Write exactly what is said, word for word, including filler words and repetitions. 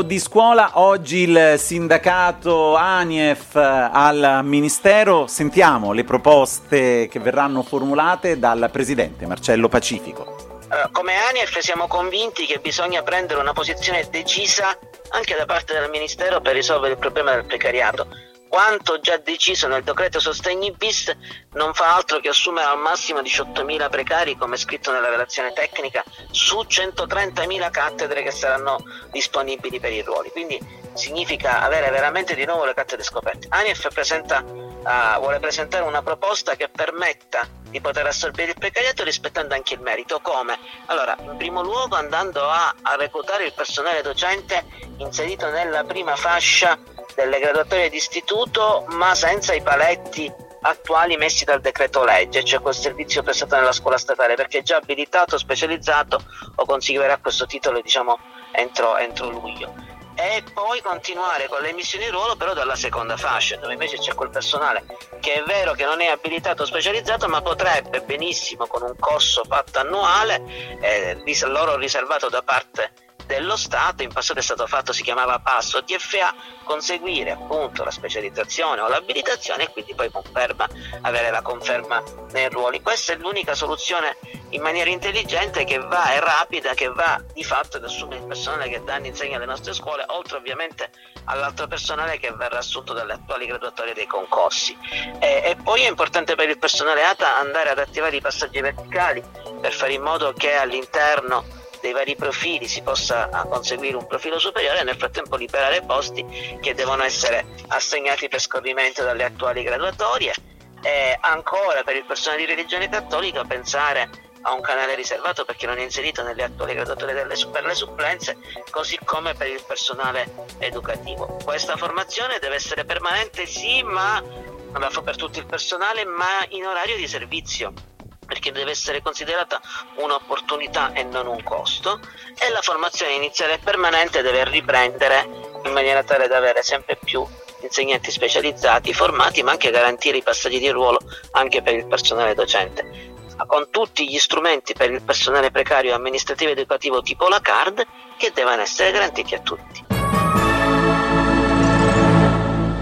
di scuola, oggi il sindacato ANIEF al Ministero. Sentiamo le proposte che verranno formulate dal presidente Marcello Pacifico. Allora, come ANIEF siamo convinti che bisogna prendere una posizione decisa anche da parte del Ministero per risolvere il problema del precariato. Quanto già deciso nel decreto sostegni bis non fa altro che assumere al massimo diciottomila precari, come scritto nella relazione tecnica, su centotrentamila cattedre che saranno disponibili per i ruoli. Quindi significa avere veramente di nuovo le cattedre scoperte. ANIEF presenta, uh, vuole presentare una proposta che permetta di poter assorbire il precariato rispettando anche il merito. Come? Allora, in primo luogo andando a, a reclutare il personale docente inserito nella prima fascia delle graduatorie d'istituto, ma senza i paletti attuali messi dal decreto legge, cioè quel servizio prestato nella scuola statale, perché è già abilitato, specializzato o conseguirà questo titolo diciamo entro, entro luglio. E poi continuare con le missioni di ruolo però dalla seconda fascia, dove invece c'è quel personale che è vero che non è abilitato o specializzato, ma potrebbe benissimo con un corso fatto annuale, eh, loro riservato da parte dello Stato, in passato è stato fatto, si chiamava PAS o T F A, conseguire appunto la specializzazione o l'abilitazione e quindi poi conferma, avere la conferma nei ruoli. Questa è l'unica soluzione in maniera intelligente che va e rapida, che va di fatto ad assumere il personale che da anni insegna alle nostre scuole, oltre ovviamente all'altro personale che verrà assunto dalle attuali graduatorie dei concorsi. E, e poi è importante per il personale A T A andare ad attivare i passaggi verticali per fare in modo che all'interno dei vari profili si possa conseguire un profilo superiore e nel frattempo liberare posti che devono essere assegnati per scorrimento dalle attuali graduatorie. E ancora per il personale di religione cattolica pensare a un canale riservato per chi non è inserito nelle attuali graduatorie delle, per le supplenze, così come per il personale educativo. Questa formazione deve essere permanente, sì, ma la fa per tutto il personale, ma in orario di servizio, perché deve essere considerata un'opportunità e non un costo, e la formazione iniziale e permanente deve riprendere in maniera tale da avere sempre più insegnanti specializzati, formati, ma anche garantire i passaggi di ruolo anche per il personale docente, con tutti gli strumenti per il personale precario amministrativo educativo tipo la C A R D che devono essere garantiti a tutti.